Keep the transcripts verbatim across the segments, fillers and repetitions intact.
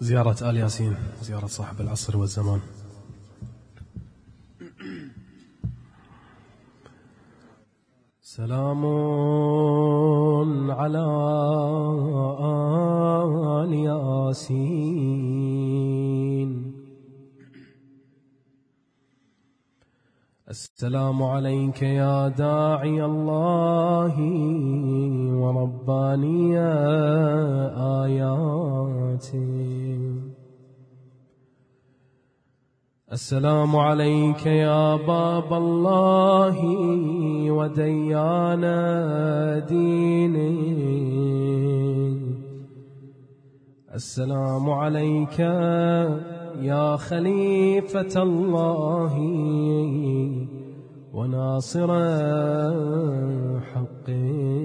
زيارة آل ياسين، زيارة صاحب العصر والزمان. سلام على آل ياسين. السلام عليك يا داعي الله ورباني آياته. السلام عليك يا باب الله وديان دينه. السلام عليك يا خليفة الله وناصر حقه.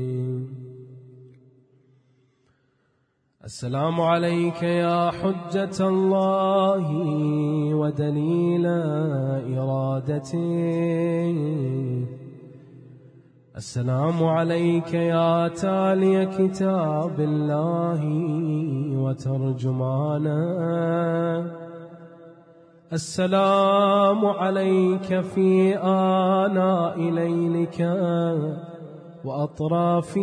السلام عليك يا حجة الله ودليل إرادته. السلام عليك يا تالي كتاب الله وترجمانه. السلام عليك في آناء ليلك وأطراف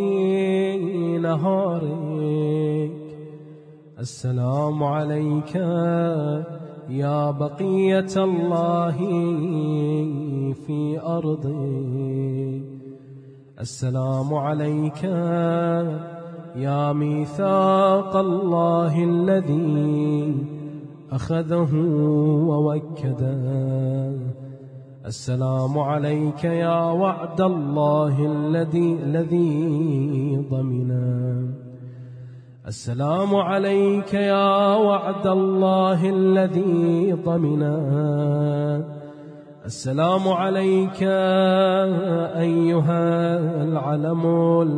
نهارك. السلام عليك يا بقية الله في أرضه. السلام عليك يا ميثاق الله الذي أخذه ووكده. السلام عليك يا وعد الله الذي الذي ضمنه. السلام عليك يا وعد الله الذي ضمنه. السلام عليك أيها العلم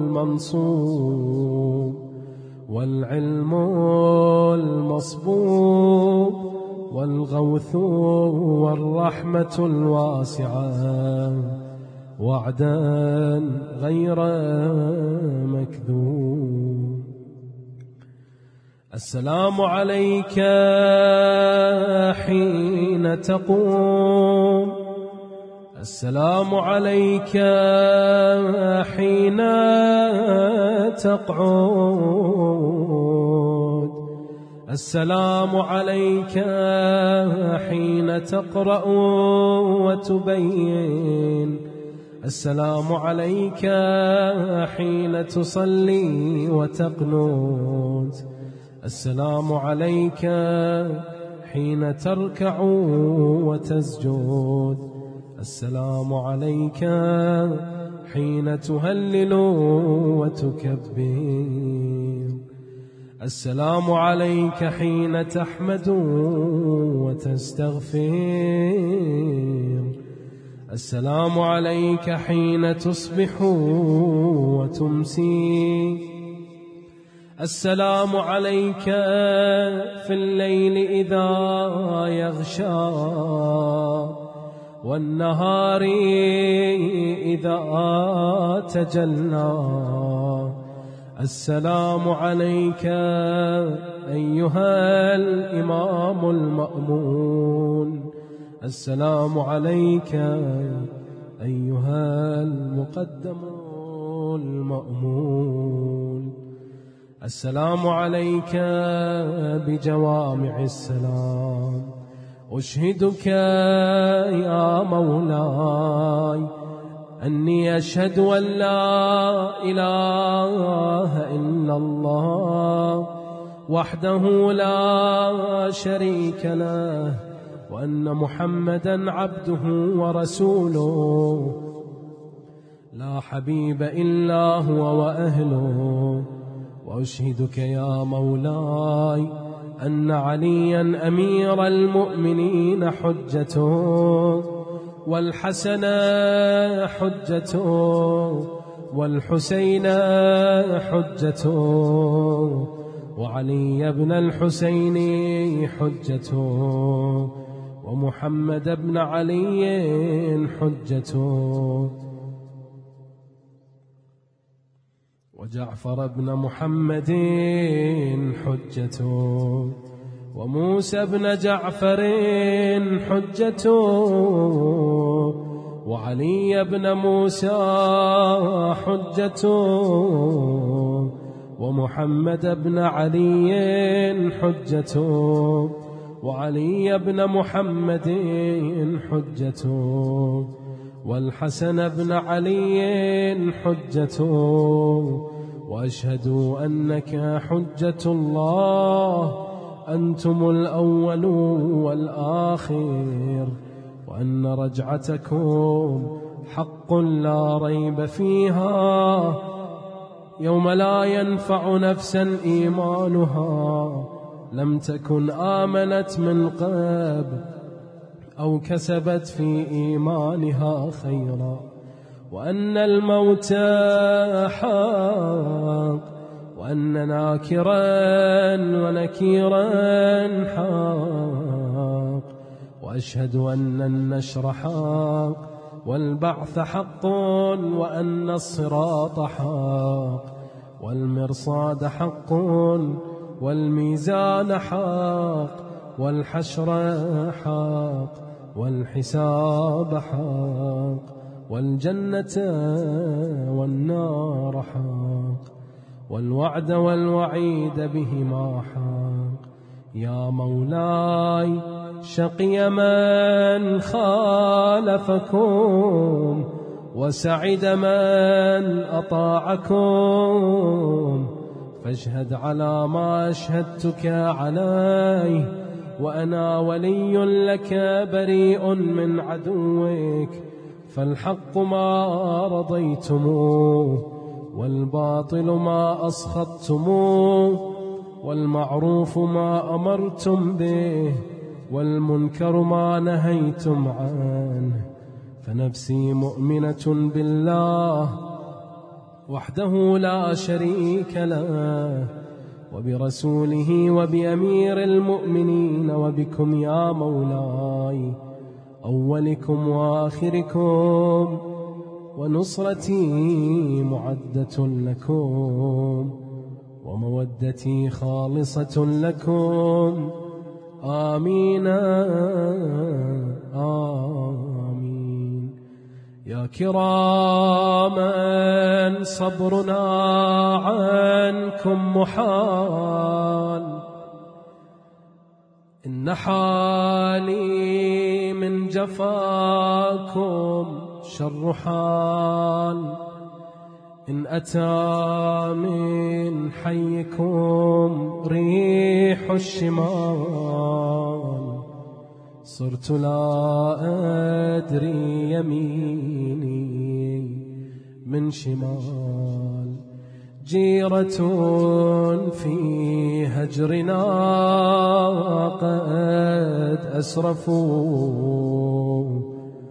المنصوب والعلم المصبوب والغوث والرحمة الواسعة، وعدا غير مكذوب. السلام عليك حين تقوم. السلام عليك حين تقعد. السلام عليك حين تقرأ وتبين. السلام عليك حين تصلي وتقنت. السلام عليك حين تركع وتسجد. السلام عليك حين تهلل وتكبر. السلام عليك حين تحمد وتستغفر. السلام عليك حين تصبح وتمسي. السلام عليك في الليل إذا يغشى والنهار إذا تجلى. السلام عليك أيها الإمام المأمون. السلام عليك أيها المقدم المأمون. السلام عليك بجوامع السلام. أشهدك يا مولاي أني أشهد أن لا إله إلا الله وحده لا شريك له، وأن محمدا عبده ورسوله لا حبيب إلا هو وأهله. وأشهدك يا مولاي أن عليا أمير المؤمنين حجته، والحسن حجته، والحسين حجته، وعلي بن الحسين حجته، ومحمد بن علي حجته. وجعفر بن محمد حجته، وموسى بن جعفر حجته، وعلي بن موسى حجته، ومحمد بن علي حجته، وعلي بن محمد حجته، والحسن بن علي حجته، وأشهد أنك حجة الله، أنتم الأول والآخر، وأن رجعتكم حق لا ريب فيها، يوم لا ينفع نفسا إيمانها لم تكن آمنت من قبل أو كسبت في إيمانها خيرا، وأن الموت حق، وأن ناكرا ونكيرا حق، وأشهد أن النشر حق، والبعث حق، وأن الصراط حق، والمرصاد حق، والميزان حق، والحشر حق، والحساب حق، والجنة والنار حق، والوعد والوعيد بهما حق. يا مولاي شقي من خالفكم، وسعد من أطاعكم، فاشهد على ما أشهدتك عليه، وأنا ولي لك بريء من عدوك، فالحق ما رضيتموه، والباطل ما أسخطتموه، والمعروف ما أمرتم به، والمنكر ما نهيتم عنه، فنفسي مؤمنة بالله وحده لا شريك له، وبرسوله وبأمير المؤمنين، وبكم يا مولاي أولكم وآخركم، ونصرتي معدة لكم، ومودتي خالصة لكم. آمين آمين. يا كراما صبرنا عنكم محال، إن حالي من جفاكم شر حال، إن أتى من حيكم ريح الشمال، صرت لا أدري يميني من شمال، جيرة في هجرنا قد أسرفوا،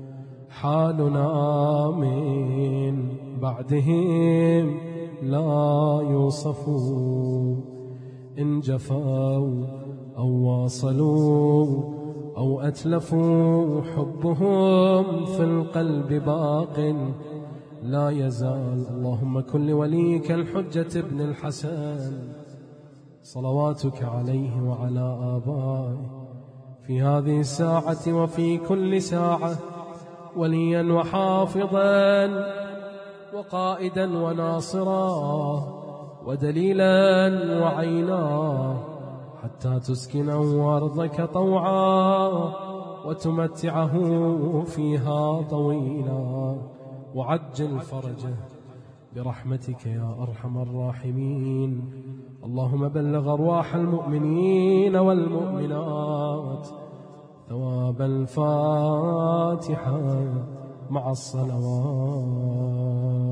حالنا من بعدهم لا يوصفوا، إن جفوا أو واصلوا أو أتلفوا، حبهم في القلب باق لا يزال. اللهم كن لوليك الحجة ابن الحسن صلواتك عليه وعلى آبائه في هذه الساعة وفي كل ساعة وليا وحافظا وقائدا وناصرا ودليلا وعينا، حتى تسكنه أرضك طوعا وتمتعه فيها طويلا، وعجل فرجه برحمتك يا أرحم الراحمين. اللهم بلغ أرواح المؤمنين والمؤمنات ثواب الفاتحة مع الصلوات.